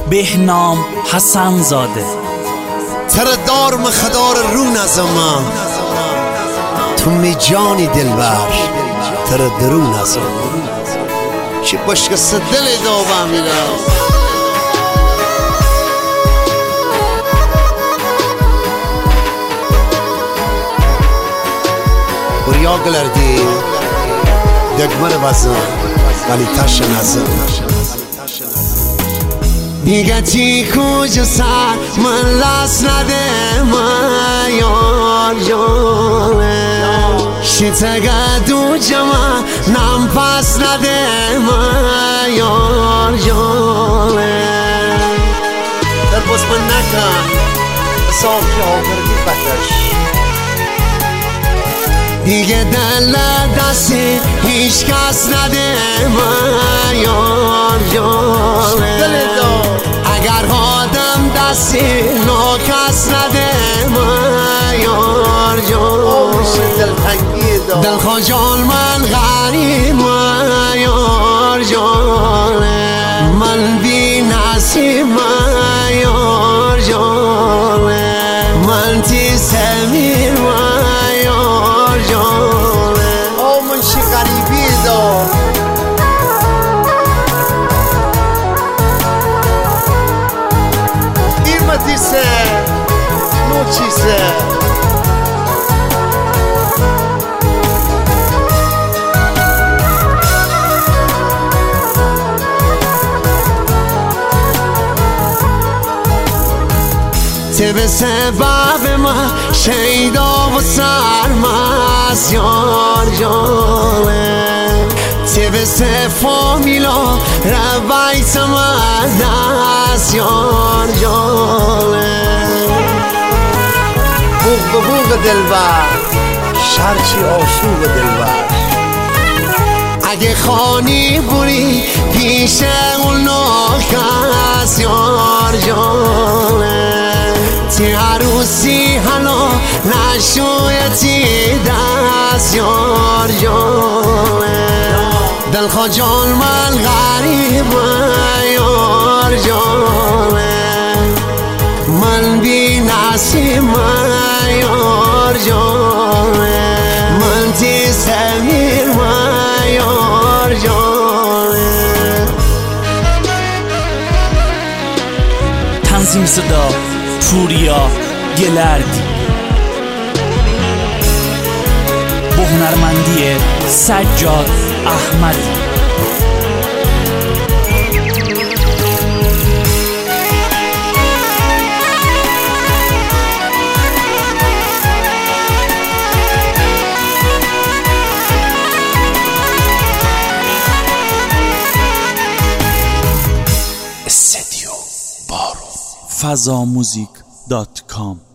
بهنام حسن زاده. تر دارم خدار رو نزم تو می جانی دلبر تر درون نزم چی باشک دل دوبا میرم بریا گلردی دگمر بزن ولی تش نزم دیگه چی کجا سر من لاس نده من یار جانه شیطگه دو جمع نم پس نده من یار جانه در بس من نکن صاف که آوردی بکش دیگه دل دستی هیچ کس نده من یار جانه اگر آدم دستی نا کس نده من یار جانه دل خجال من غریب من یار جانه من بی نصیب من یار جانه من تی سمیر من یار جانه او من شی غریبی دار دیسه نو چیزه ته به سبب ما شیدا و سرمست یار جانه ته به سفامیلا رویت من دست یار جانه بوغ به بوغ دلبر شرچی آشوب دلبر اگه خانی بوری پیش اون ناکس یار جانه تی عروسی حالا نشویتی دست یار جانه دل خجال من غریب یار جانه من بی نصیب من یار جانه من تی سمیر من یار جانه تنظیم صدا پوریا گلردی با هنرمندی سجاد احمدی. استودیو بارو فضاموزیک.com